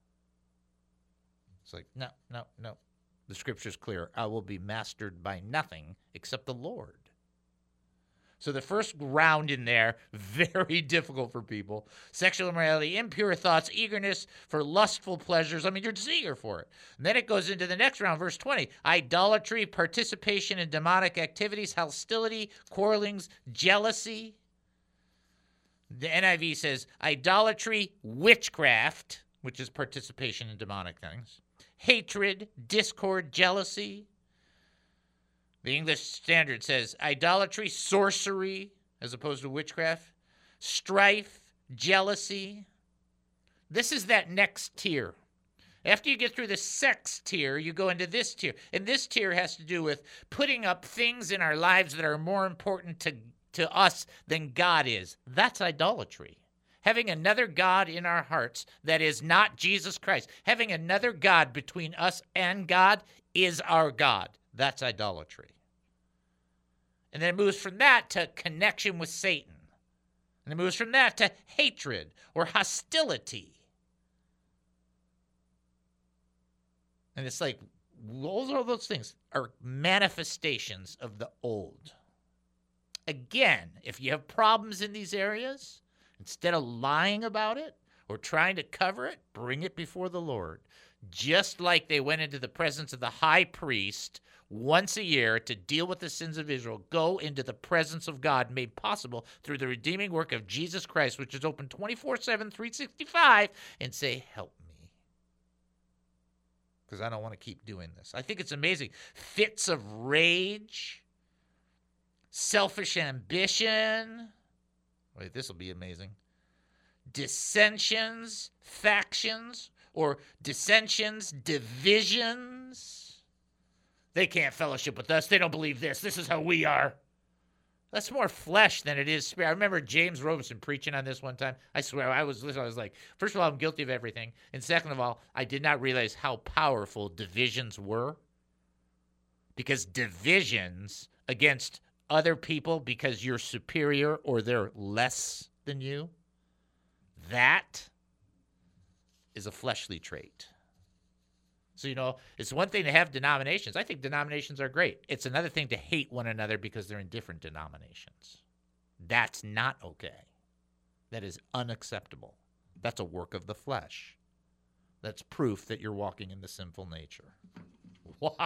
It's like, no, no, no. The scripture's clear. I will be mastered by nothing except the Lord. So the first round in there, very difficult for people. Sexual immorality, impure thoughts, eagerness for lustful pleasures. I mean, you're just eager for it. And then it goes into the next round, verse twenty. Idolatry, participation in demonic activities, hostility, quarrelings, jealousy. The N I V says idolatry, witchcraft, which is participation in demonic things. Hatred, discord, jealousy. The English Standard says idolatry, sorcery, as opposed to witchcraft, strife, jealousy. This is that next tier. After you get through the sex tier, you go into this tier. And this tier has to do with putting up things in our lives that are more important to, to us than God is. That's idolatry. Having another God in our hearts that is not Jesus Christ. Having another God between us and God is our God. That's idolatry. And then it moves from that to connection with Satan. And it moves from that to hatred or hostility. And it's like, those are those things are manifestations of the old. Again, if you have problems in these areas, instead of lying about it or trying to cover it, bring it before the Lord. Just like they went into the presence of the high priest once a year to deal with the sins of Israel, go into the presence of God made possible through the redeeming work of Jesus Christ, which is open twenty-four seven, three sixty-five, and say, help me. Because I don't want to keep doing this. I think it's amazing. Fits of rage, selfish ambition. Wait, this will be amazing. Dissensions, factions, or dissensions, divisions. They can't fellowship with us. They don't believe this. This is how we are. That's more flesh than it is spirit. I remember James Robinson preaching on this one time. I swear, I was listening. I was like, first of all, I'm guilty of everything. And second of all, I did not realize how powerful divisions were. Because divisions against other people because you're superior or they're less than you, that is a fleshly trait. So, you know, it's one thing to have denominations. I think denominations are great. It's another thing to hate one another because they're in different denominations. That's not okay. That is unacceptable. That's a work of the flesh. That's proof that you're walking in the sinful nature. Wow.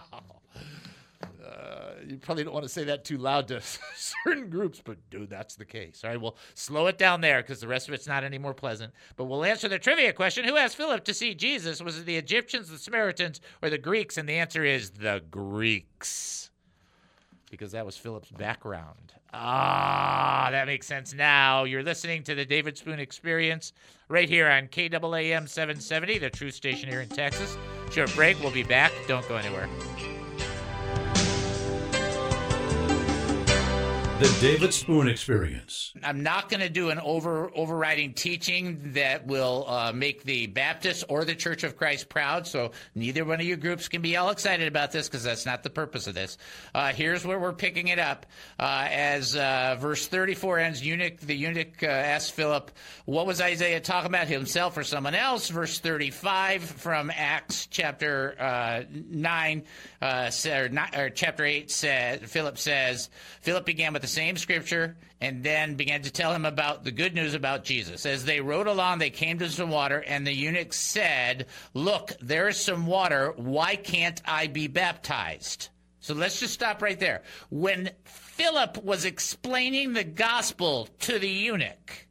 Uh, you probably don't want to say that too loud to certain groups, but dude, that's the case. All right, well, slow it down there because the rest of it's not any more pleasant. But we'll answer the trivia question. Who asked Philip to see Jesus? Was it the Egyptians, the Samaritans, or the Greeks? And the answer is the Greeks, because that was Philip's background. Ah, that makes sense now. You're listening to the David Spoon Experience right here on K A A M seven seventy, the Truth Station here in Texas. Short break. We'll be back. Don't go anywhere. The David Spoon Experience. I'm not going to do an over overriding teaching that will uh, make the Baptists or the Church of Christ proud, so neither one of you groups can be all excited about this because that's not the purpose of this. Uh, here's where we're picking it up. Uh, as uh, verse thirty-four ends, eunuch, the eunuch uh, asked Philip, what was Isaiah talking about, himself or someone else? Verse thirty-five from Acts chapter uh, nine, uh, or, not, or chapter eight, says, Philip says, Philip began with the same scripture and then began to tell him about the good news about Jesus. As they rode along, they came to some water, and the eunuch said, look, there is some water. Why can't I be baptized? So let's just stop right there. When Philip was explaining the gospel to the eunuch,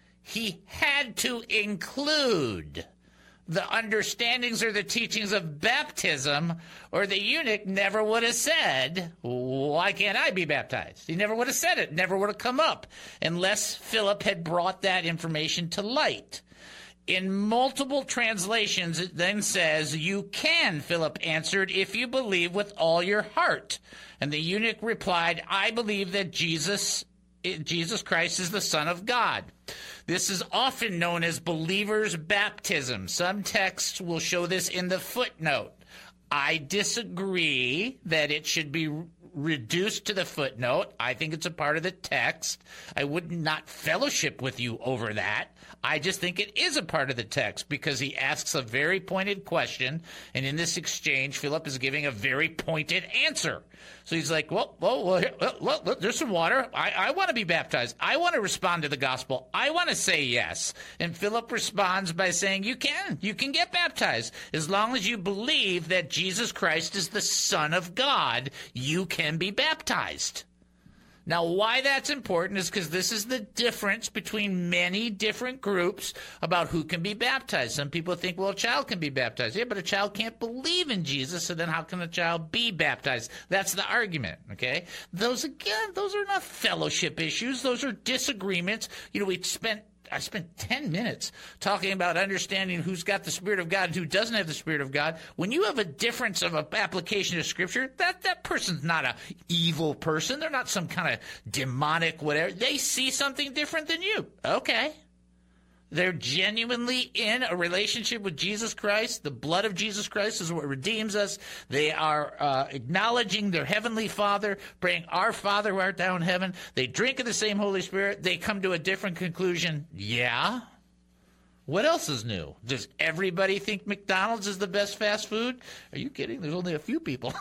he had to include the understandings or the teachings of baptism, or the eunuch never would have said, why can't I be baptized? He never would have said it, never would have come up, unless Philip had brought that information to light. In multiple translations, it then says, you can, Philip answered, if you believe with all your heart. And the eunuch replied, I believe that Jesus Jesus Christ is the Son of God. This is often known as believer's baptism. Some texts will show this in the footnote. I disagree that it should be reduced to the footnote. I think it's a part of the text. I would not fellowship with you over that. I just think it is a part of the text because he asks a very pointed question, and in this exchange, Philip is giving a very pointed answer. So he's like, well, well, well, well, well, well there's some water. I, I want to be baptized. I want to respond to the gospel. I want to say yes. And Philip responds by saying, you can. You can get baptized. As long as you believe that Jesus Christ is the Son of God, you can be baptized. Now, why that's important is because this is the difference between many different groups about who can be baptized. Some people think, well, a child can be baptized. Yeah, but a child can't believe in Jesus, so then how can a child be baptized? That's the argument, okay? Those, again, those are not fellowship issues. Those are disagreements. You know, we spent I spent ten minutes talking about understanding who's got the Spirit of God and who doesn't have the Spirit of God. When you have a difference of an application of Scripture, that, that person's not an evil person. They're not some kind of demonic whatever. They see something different than you. Okay. They're genuinely in a relationship with Jesus Christ. The blood of Jesus Christ is what redeems us. They are uh, acknowledging their heavenly Father, praying, our Father who art thou in heaven. They drink of the same Holy Spirit. They come to a different conclusion. Yeah. What else is new? Does everybody think McDonald's is the best fast food? Are you kidding? There's only a few people.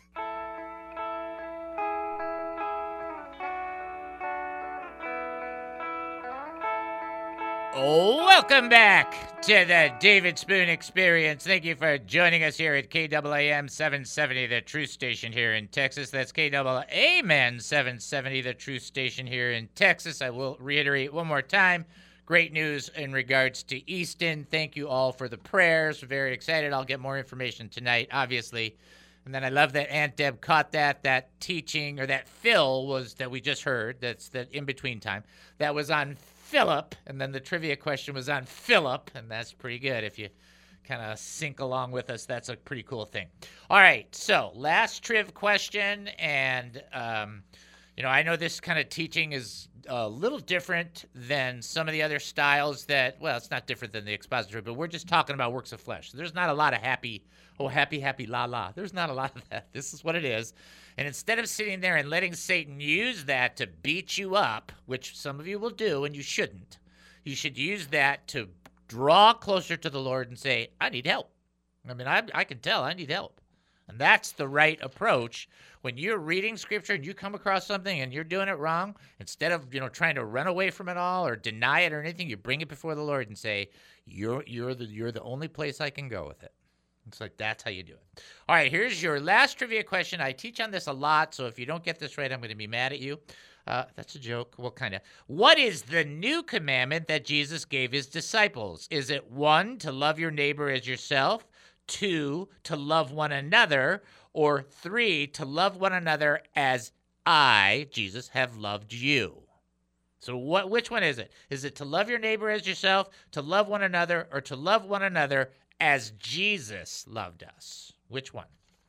Welcome back to the David Spoon Experience. Thank you for joining us here at K A A M seven seventy, the Truth Station here in Texas. That's K A A M N seven seventy, the Truth Station here in Texas. I will reiterate one more time. Great news in regards to Easton. Thank you all for the prayers. Very excited. I'll get more information tonight, obviously. And then I love that Aunt Deb caught that, that teaching, or that fill was that we just heard. That's that in-between time. That was on Philip, and then the trivia question was on Philip, and that's pretty good. If you kind of sync along with us, that's a pretty cool thing. All right, so last triv question, and um, you know, I know this kind of teaching is a little different than some of the other styles that, well, it's not different than the expository, but we're just talking about works of flesh. There's not a lot of happy, oh, happy, happy, la, la. There's not a lot of that. This is what it is. And instead of sitting there and letting Satan use that to beat you up, which some of you will do and you shouldn't, you should use that to draw closer to the Lord and say, I need help. I mean, I, I can tell I need help. And that's the right approach. When you're reading Scripture and you come across something and you're doing it wrong, instead of, you know, trying to run away from it all or deny it or anything, you bring it before the Lord and say, you're, you're, the, you're the only place I can go with it. It's like, that's how you do it. All right, here's your last trivia question. I teach on this a lot, so if you don't get this right, I'm going to be mad at you. Uh, that's a joke. Well, kind of. What is the new commandment that Jesus gave his disciples? Is it one, to love your neighbor as yourself, two, to love one another, or three, to love one another as I, Jesus, have loved you? So what? Which one is it? Is it to love your neighbor as yourself, to love one another, or to love one another as Jesus loved us? Which one?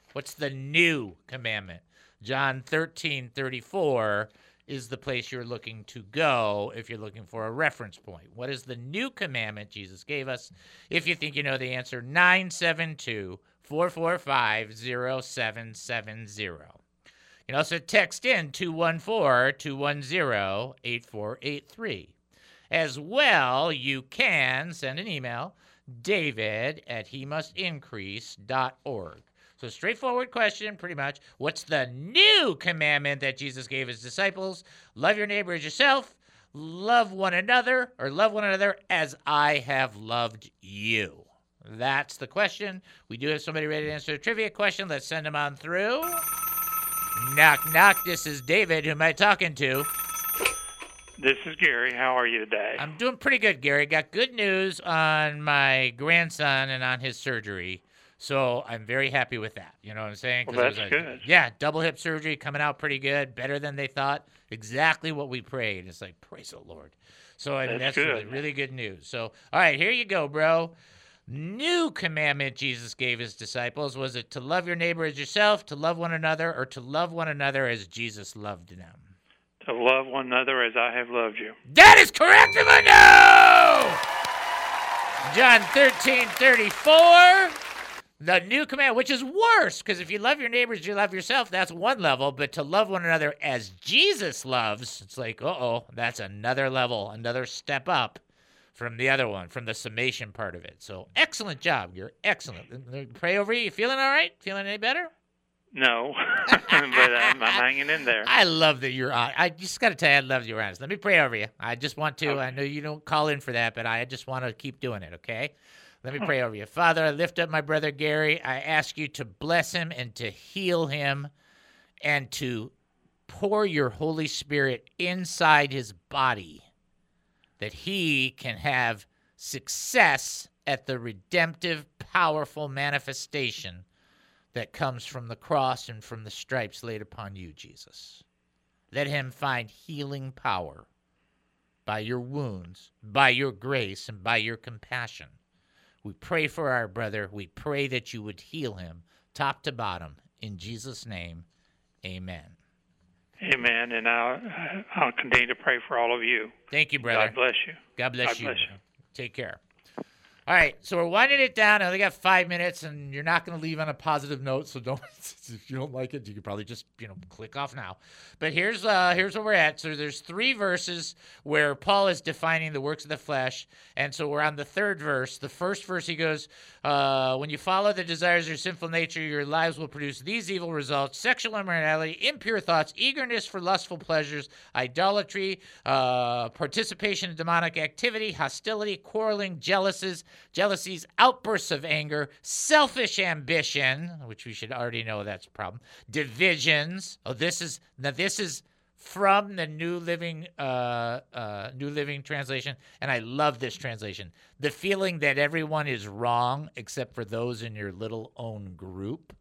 What's the new commandment? John thirteen thirty-four is the place you're looking to go if you're looking for a reference point. What is the new commandment Jesus gave us? If you think you know the answer, nine seven two, four four five, zero seven seven zero. You can also text in two one four, two one zero, eight four eight three. As well, you can send an email, david at he must increase dot org. So straightforward question, pretty much. What's the new commandment that Jesus gave his disciples? Love your neighbor as yourself, love one another, or love one another as I have loved you. That's the question. We do have somebody ready to answer the trivia question. Let's send them on through. Knock, knock. This is David. Who am I talking to? This is Gary. How are you today? I'm doing pretty good, Gary. Got good news on my grandson and on his surgery. So I'm very happy with that. You know what I'm saying? Well, that's it was a, good. Yeah, double hip surgery coming out pretty good, better than they thought. Exactly what we prayed. It's like, praise the Lord. So I mean, That's that's really, good. really good news. So, all right, here you go, bro. New commandment Jesus gave his disciples. Was it to love your neighbor as yourself, to love one another, or to love one another as Jesus loved them? To love one another as I have loved you. That is correct, Emmanuel! John thirteen thirty-four. The new command, which is worse, because if you love your neighbors, you love yourself, that's one level. But to love one another as Jesus loves, it's like, uh-oh, that's another level, another step up from the other one, from the summation part of it. So excellent job. You're excellent. Pray over you. You feeling all right? Feeling any better? No, but I'm, I'm hanging in there. I love that you're on. I just got to tell you, I love you're honest. Let me pray over you. I just want to. Okay. I know you don't call in for that, but I just want to keep doing it, okay? Let me pray over you. Father, I lift up my brother Gary. I ask you to bless him and to heal him and to pour your Holy Spirit inside his body that he can have success at the redemptive, powerful manifestation that comes from the cross and from the stripes laid upon you, Jesus. Let him find healing power by your wounds, by your grace, and by your compassion. We pray for our brother. We pray that you would heal him top to bottom. In Jesus' name, amen. Amen, and I'll, I'll continue to pray for all of you. Thank you, brother. God bless you. God bless God you. bless you. Take care. All right, so we're winding it down. I only got five minutes, and you're not going to leave on a positive note. So don't, if you don't like it, you could probably just, you know, click off now. But here's uh, here's where we're at. So there's three verses where Paul is defining the works of the flesh, and so we're on the third verse. The first verse, he goes, uh, "When you follow the desires of your sinful nature, your lives will produce these evil results: sexual immorality, impure thoughts, eagerness for lustful pleasures, idolatry, uh, participation in demonic activity, hostility, quarreling, jealousies." Jealousies, outbursts of anger, selfish ambition, which we should already know that's a problem. Divisions. Oh, this is now this is from the New Living uh, uh, New Living Translation, and I love this translation. The feeling that everyone is wrong except for those in your little own group.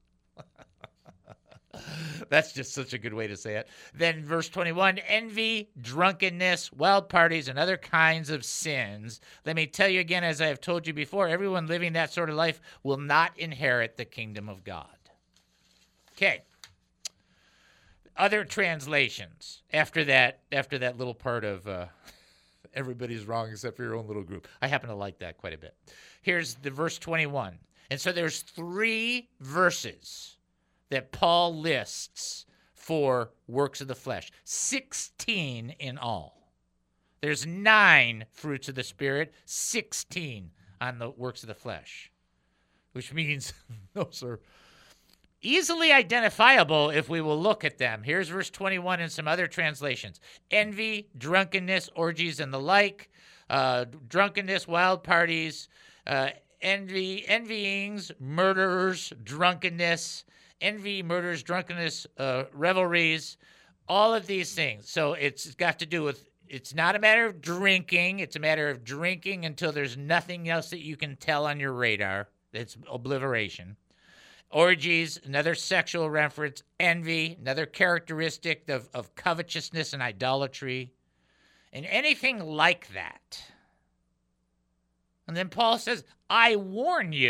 That's just such a good way to say it. Then verse twenty-one, envy, drunkenness, wild parties, and other kinds of sins. Let me tell you again, as I have told you before, everyone living that sort of life will not inherit the kingdom of God. Okay. Other translations after that, after that little part of uh, everybody's wrong except for your own little group. I happen to like that quite a bit. Here's the verse twenty-one. And so there's three verses that Paul lists for works of the flesh. sixteen in all. There's nine fruits of the Spirit, sixteen on the works of the flesh, which means those are easily identifiable if we will look at them. Here's verse twenty-one in some other translations. Envy, drunkenness, orgies, and the like. Uh, drunkenness, wild parties, uh, envy, envyings, murderers, drunkenness, envy, murders, drunkenness, uh, revelries, all of these things. So it's got to do with, it's not a matter of drinking. It's a matter of drinking until there's nothing else that you can tell on your radar. It's obliteration. Orgies, another sexual reference. Envy, another characteristic of, of covetousness and idolatry. And anything like that. And then Paul says, I warn you.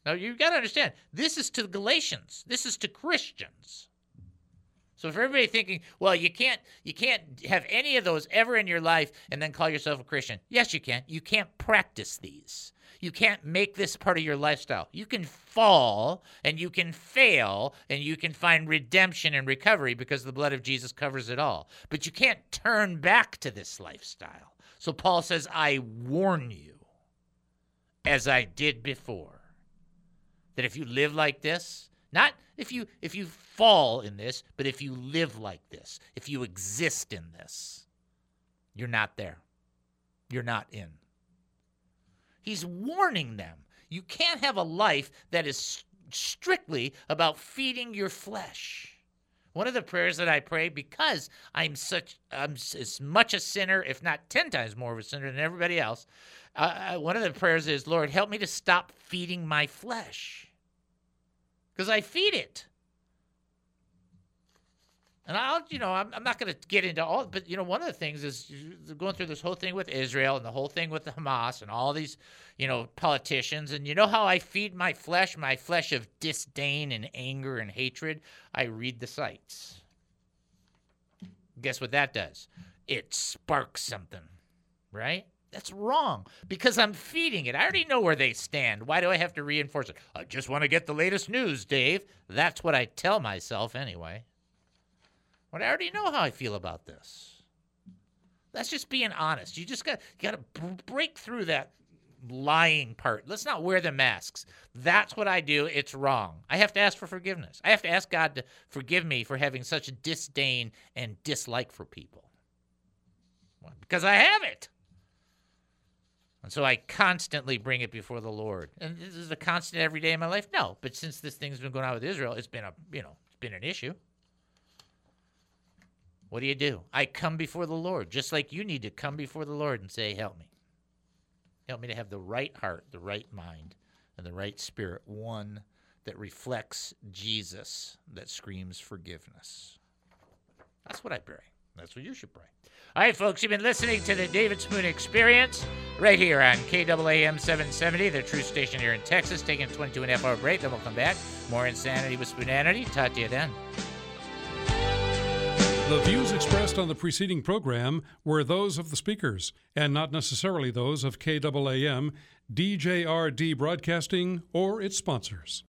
Now, you've got to understand, this is to the Galatians. This is to Christians. So for everybody thinking, well, you can't you can't have any of those ever in your life and then call yourself a Christian. Yes, you can. You can't practice these. You can't make this part of your lifestyle. You can fall and you can fail and you can find redemption and recovery because the blood of Jesus covers it all. But you can't turn back to this lifestyle. So Paul says, I warn you, as I did before, that if you live like this, not if you if you fall in this, but if you live like this, if you exist in this, you're not there. You're not in. He's warning them. You can't have a life that is strictly about feeding your flesh. One of the prayers that I pray, because I'm such I'm as much a sinner, if not ten times more of a sinner than everybody else, uh, one of the prayers is, Lord, help me to stop feeding my flesh. Because I feed it. And I'll, you know, I'm, I'm not going to get into all, but, you know, one of the things is going through this whole thing with Israel and the whole thing with the Hamas and all these, you know, politicians. And you know how I feed my flesh, my flesh of disdain and anger and hatred? I read the sites. Guess what that does? It sparks something, right? That's wrong because I'm feeding it. I already know where they stand. Why do I have to reinforce it? I just want to get the latest news, Dave. That's what I tell myself anyway. But I already know how I feel about this. That's just being honest. You just got got to b- break through that lying part. Let's not wear the masks. That's what I do. It's wrong. I have to ask for forgiveness. I have to ask God to forgive me for having such a disdain and dislike for people. Well, because I have it. And so I constantly bring it before the Lord. And this is a constant every day in my life? No. But since this thing's been going on with Israel, it's been a, you know, it's been an issue. What do you do? I come before the Lord, just like you need to come before the Lord and say, help me. Help me to have the right heart, the right mind, and the right spirit, one that reflects Jesus, that screams forgiveness. That's what I pray. That's what you should pray. All right, folks, you've been listening to the David Spoon Experience right here on K A A M seven seventy, the true station here in Texas. Taking a twenty-two and a half hour break, then we'll come back. More Insanity with Spoonanity. Talk to you then. The views expressed on the preceding program were those of the speakers and not necessarily those of K A A M, D J R D Broadcasting, or its sponsors.